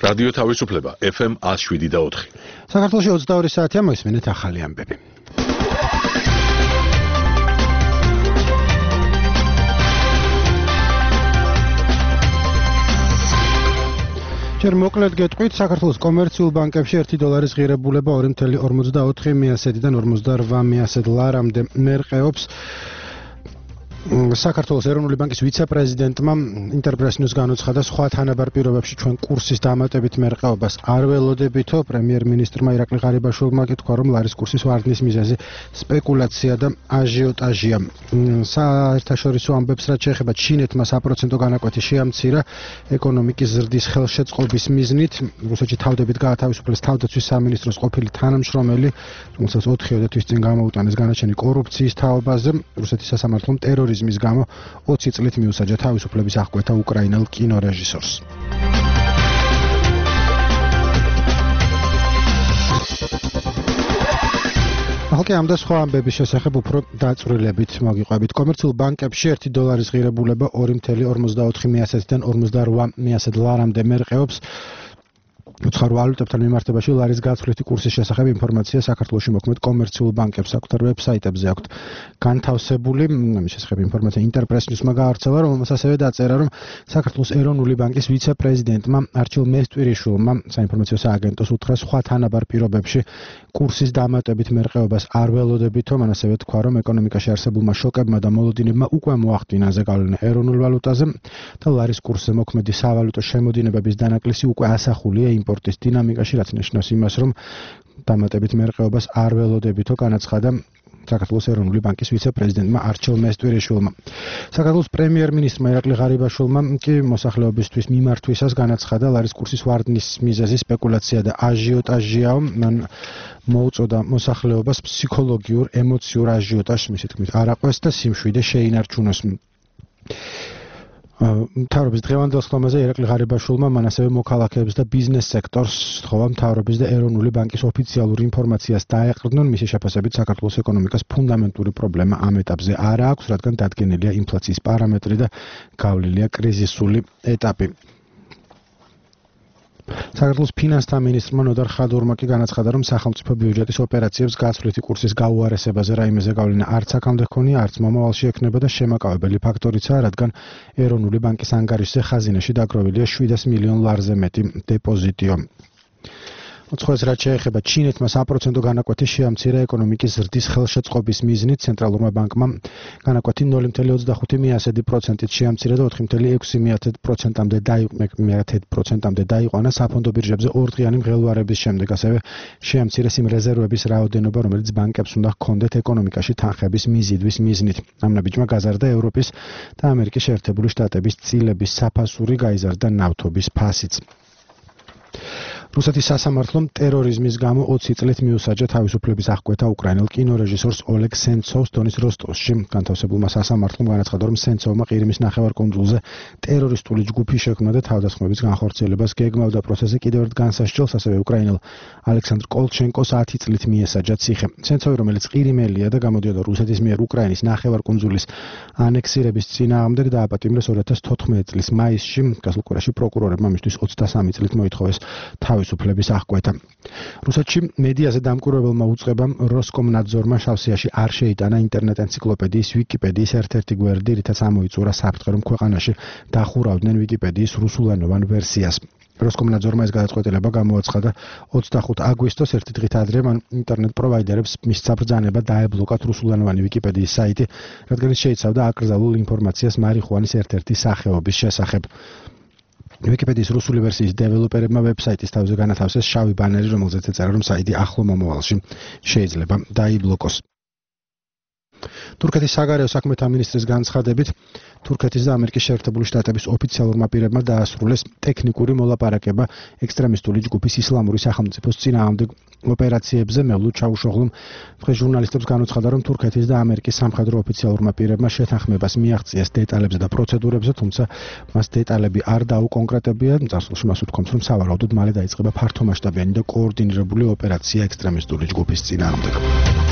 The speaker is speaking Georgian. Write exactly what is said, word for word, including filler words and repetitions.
რადიო თავისუფლება ეფ ემ one oh seven და four. საქართველოში ოცდაორი საათია, მოისმენთ ახალი ამბები. ჯერ მოკლედ გეტყვით, საქართველოს კომერციულ ბანკებში ერთი დოლარის ღირებულება ორი virgulă ორმოცდაოთხი მიასედიდან ორმოცდარვა მიასედ ლარამდე მერყეობს. საქართველოს ეროვნული ბანკის ვიცე-პრეზიდენტმა ინტერპრესნიუს განუცხადა, სხვა თანაბარ პირობებში ჩვენ კურსის დამატებით მერყეობას არ ველოდებითო. პრემიერ-მინისტრმა ირაკლი ღარიბაშვილმა თქვა, რომ ლარის კურსის ვარდნის მიზეზი სპეკულაცია და აჟიოტაჟია. საერთაშორისო ამბებს რაც შეეხება ჩინეთმა საპროცენტო განაკვეთი შეამცირა ეკონომიკის ზრდის ხელშეწყობის მიზნით. რუსეთში თავდებით გაათავისუფლეს თავდაცვის სამინისტროს ყოფილი თანამშრომელი, რომელსაც ოთხიოდე თვის წინ გამოუტანეს განაჩენი კორუფციის თაობაზე. რუსეთის სასამართლომ ტერორიზმის გამო ოცი წლით მიუსაჯა თავისუფლების აღკვეთა უკრაინელ კინორეჟისორს. ახლა ამ და სხვა ამბების შესახებ უფრო დაწვრილებით მოგიყვებით. კომერციულ ბანკებში ერთი დოლარის ღირებულება ორი virgulă ორმოცდაოთხი მიასედიდან ორმოცდარვა მიასედ ლარამდე მერყეობს. უცხოურ ვალუტებთან მიმართებაში ლარის გაცვლითი კურსის შესახებ ინფორმაცია საქართველოში მოქმედ კომერციულ ბანკებს აქვთ ვებსაიტებზე აქვთ განთავსებული. ამის შესახებ ინფორმაცია ინტერპრესნიუსმა გაავრცელა, რომელმაც ასევე დაწერა, რომ საქართველოს ეროვნული ბანკის ვიცე-პრეზიდენტმა არჩილ მესტვირიშვილმა საინფორმაციო სააგენტოს უთხრა სხვა თანაბარ პირობებში კურსის დამატებით მერყეობას არ ველოდებითო. მან ასევე თქვა, რომ ეკონომიკაში არსებულმა შოკებმა და მოლოდინებმა უკვე მოახდინა ზეგავლენა ეროვნულ ვალუტაზე და ლარის კურსზე მოქმედი სავალუტო შემოდინებების დანაკლისი უკვე ასახულია იმპორტის დინამიკაში, რაც ნიშნავს იმას, რომ დამატებით მერყეობას არ ველოდებითო, განაცხადა საქართველოს ეროვნული ბანკის ვიცე-პრეზიდენტმა არჩილ მესტვირიშვილმა. საქართველოს პრემიერ-მინისტრმა ირაკლი ღარიბაშვილმა კი მოსახლეობისთვის მიმართვისას განაცხადა, ლარის კურსის ვარდნის მიზეზი სპეკულაცია და აჟიოტაჟია. მან მოუწოდა მოსახლეობას ფსიქოლოგიურ, ემოციურ აჟიოტაჟს, მისი თქმით, არ აყვეს და სიმშვიდე შეინარჩუნოს. მთავრობის დღევანდელ სხდომაზე ირაკლი ღარიბაშვილმა მან ასევე მოქალაქეებს და ბიზნეს სექტორს სთხოვა მთავრობის და ეროვნული ბანკის ოფიციალურ ინფორმაციას დაეყრდნონ. მისი შეფასებით საქართველოს ეკონომიკას ფუნდამენტური პრობლემა ამ ეტაპზე არ აქვს, რადგან დადგენილია ინფლაციის პარამეტრი და გავლილია კრიზისული ეტაპი. საქართველოს ფინანსთა მინისტრმა ნოდარ ხადურმა კი განაცხადა, რომ სახელმწიფო ბიუჯეტის ოპერაციებს გაცვლითი კურსის გაუარესებაზე რაიმე ზეგავლენა არც აქამდე ჰქონია, არც მომავალში ექნება და შემაკავებელი ფაქტორიცაა, რადგან ეროვნული ბანკის ანგარიშზე ხაზინაში დაგროვილია შვიდას მილიონ ლარზე მეტი დეპოზიტიო. უცხოეს რაც შეეხება ჩინეთმა საპროცენტო განაკვეთი შეამცირა ეკონომიკის ზრდის ხელშეწყობის მიზნით. ცენტრალურმა ბანკმა განაკვეთი ნული virgulă ოცდახუთი მიასედი პროცენტით შეამცირა და ოთხი virgulă ექვსი პროცენტამდე დაიყვანა საფონდო ბირჟებზე ორდღიანი მღელვარების შემდეგ. ასევე შეამცირეს იმ რეზერვების რაოდენობა, რომელიც ბანკებს უნდა ჰქონდეთ ეკონომიკაში თანხების მიზიდვის მიზნით. ამ ნაბიჯმა გაზარდა ევროპის და ამერიკის შეერთებული შტატების წილების საფასური, გაიზარდა ნავთობის ფასიც. რუსეთის სასამართლომ ტერორიზმის გამო ოცი წლით მიუსაჯა თავისუფლების აღკვეთა უკრაინელ კინორეჟისორს ოლეგ სენცოვს დონის როსტოვში. განთავსებულმა სასამართლომ განაცხადა, რომ სენცოვმა ყირიმის ნახევარკუნძულზე ტერორისტული ჯგუფი შექმნა და თავდასხმების განხორციელებას გეგმავდა. პროცესზე კიდევ ერთ განსასჯელს ასევე უკრაინელ ალექსანდრ კოლჩენკოს ათი წლით მიესაჯა ციხე. სენცოვი, რომელიც ყირიმელია და გამოდიოდა რუსეთის მიერ უკრაინის ნახევარკუნძულის ანექსირების წინააღმდეგ, დააპატიმრეს ორი ათას თოთხმეტი წლის მაისში. გასულ კვირაში პროკურორებმა მისთვის ოცდასამი წლით მოითხოვეს თავისუფლების აღკვეთა. რუსეთში მედიაზე დამკვირვებელმა უწყებამ როსკომნაძორმა შავსიაში არ შეიტანა ინტერნეტ ენციკლოპედიის ვიკიპედიის ერთ-ერთი გვერდი, რითაც ამოიწურა საფრთხე, რომ ქვეყანაში დახურავდნენ ვიკიპედიის რუსულენოვან ვერსიას. როსკომნაძორმა ეს გადაწყვეტილება გამოაცხადა ოცდახუთი აგვისტოს, ერთი დღით ადრე მან ინტერნეტ პროვაიდერებს მისცა ბრძანება დაებლოკათ რუსულენოვანი ვიკიპედიის საიტი, რადგან ის შეიცავდა აკრძალულ ინფორმაციას მარიხუანის ერთ-ერთი სახეობის შესახებ. ვიკიპედიის რუსული ვერსიის დეველოპერებმა ვებსაიტის თავზე განათავსეს შავი ბანერი, რომელზეც ეწერა, რომ საიტი ახლო მომავალში შეიძლება დაიბლოკოს. თურქეთის საგარეო საქმეთა მინისტრის განცხადებით, თურქეთის და ამერიკის შეერთებული შტატების ოფიციალურმა პირებმა დაასრულეს ტექნიკური მოლაპარაკება ექსტრემისტული ჯგუფის ისლამური სახელმწიფოს წინააღმდეგ ოპერაციებზე. მევლუ ჩაუშოღლუმ დღეს ჟურნალისტებს განუცხადა, რომ თურქეთის და ამერიკის სამხედრო ოფიციალურმა პირებმა შეთანხმებას მიაღწიეს დეტალებზე და პროცედურებზე, თუმცა მას დეტალები არ დაუკონკრეტებია. წარსულში მას უთქვამს, რომ სავარაუდოდ მალე დაიწყება ფართომასშტაბიანი და კოორდინირებული ოპერაცია ექსტრემისტული ჯგუფის წინააღმდეგ.